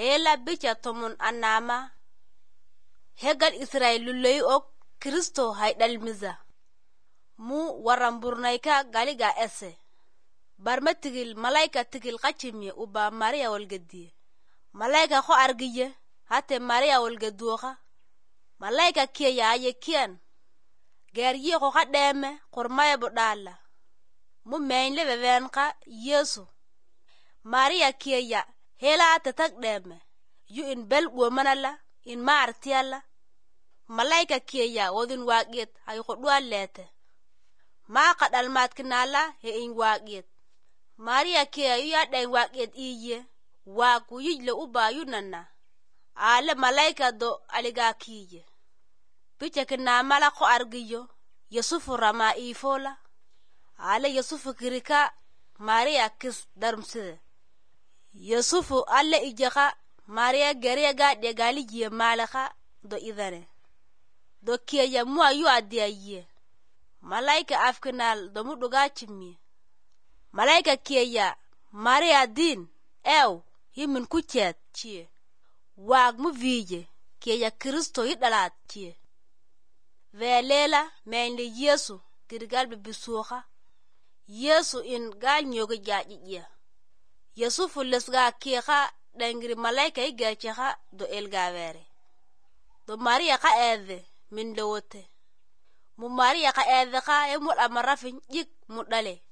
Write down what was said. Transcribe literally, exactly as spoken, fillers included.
hela bicha tomun anama hegal Israel lullay ok Kristo haydal miza mu waramburnayka galiga esse barma tigil malaika tigil qachimiye uba Maria walgadiye malaika ko argiye hate Maria walgaduqa malaika kiya aye kiyan gerye ko qademe qurmaya budala mu meynle bebenqa Yesu Maria kiya hela tataqdeme yu in bel gomanala in maartiyala malaika kiya wodin waqiyet ay qodwa lete ma qadal matkinala he in waqiyet Maria kiya yu yaday waqiyet iye wa ku yijle uba yunana ale malaika do aliga kiye biche kina mala ko argiyo Yusufu rama ifola ale Yusufu kirika Maria kis darmse Yusufu alle ijaka Maria gerega de galiye malaka do idane do kiya mu ayu adiye malaika afkinal do muduga chimmi malaika kiya Maria din ew himin kuchet chie wag mu vije kiya Kristo yidalat chie velela meynle Yesu kirgal be bisuha Yesu in gal nyoga jajiya Yusufu lesga kiya dangri malaika igacheha do elgavere do Maria ka ede min lewote mu Maria ka ede ka emul amarafin yik mudale